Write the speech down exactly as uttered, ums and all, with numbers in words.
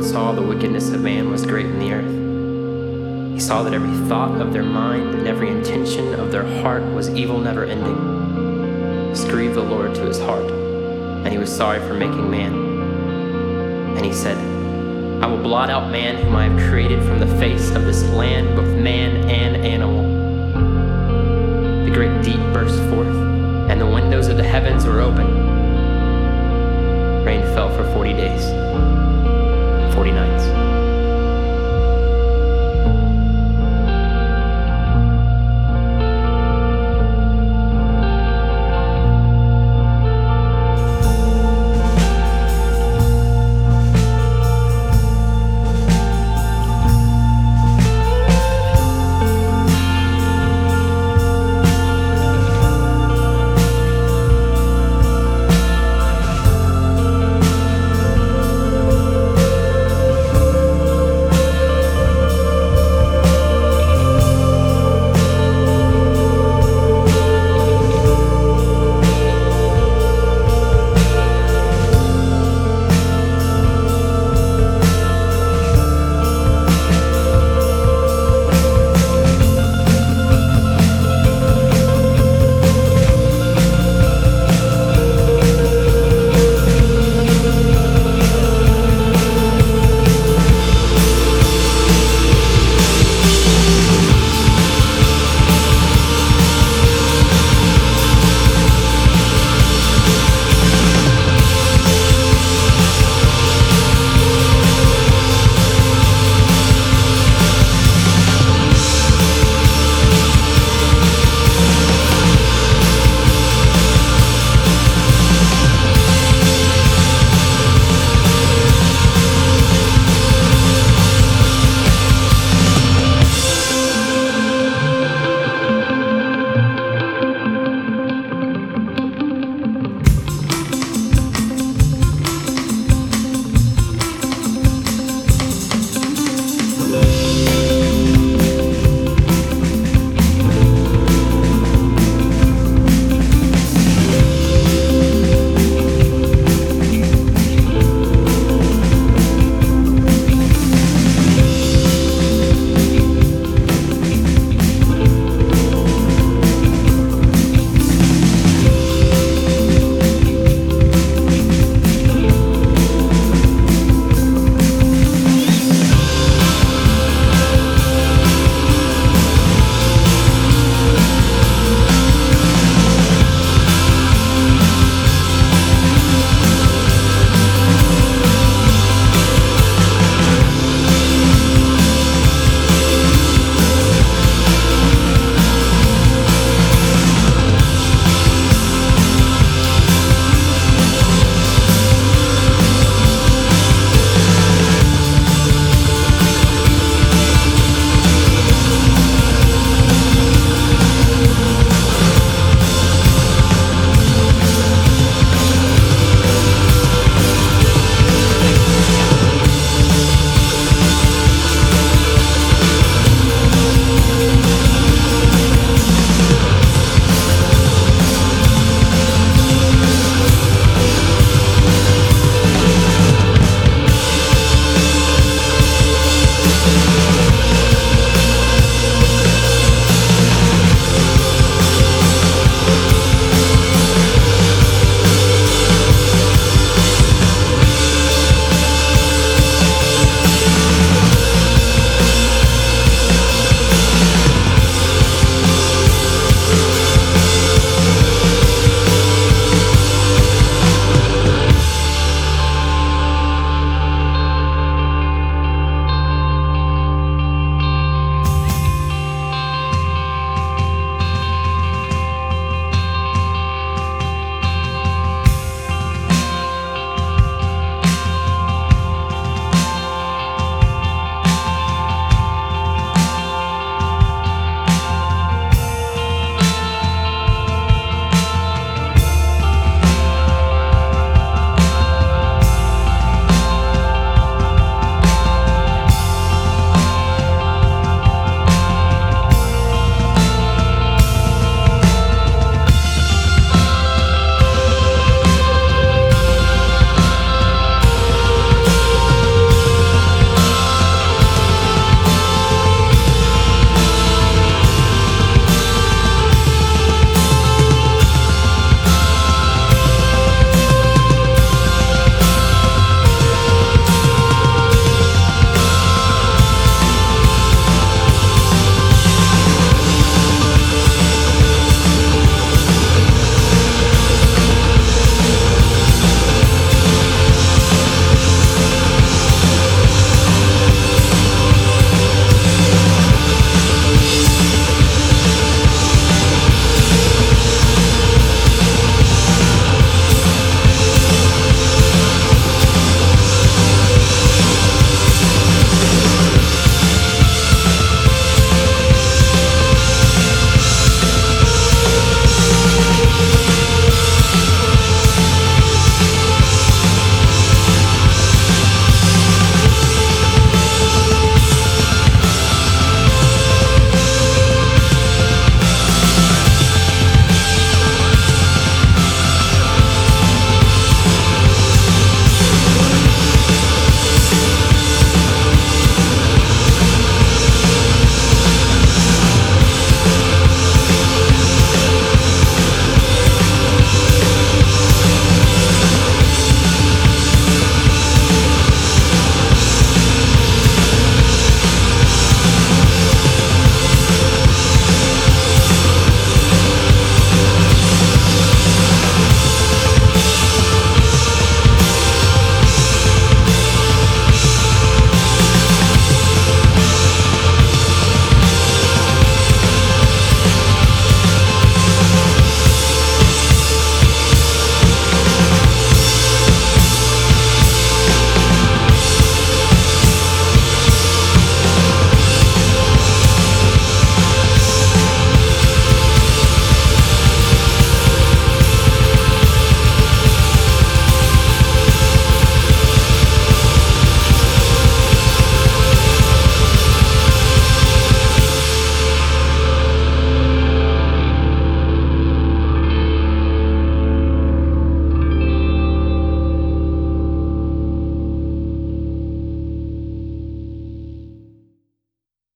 saw the wickedness of man was great in the earth. He saw that every thought of their mind and every intention of their heart was evil, never ending. This grieved the Lord to his heart, and he was sorry for making man. And he said, I will blot out man whom I have created from the face of this land, both man and animal. The great deep burst forth, and the windows of the heavens were open. Rain fell for forty days.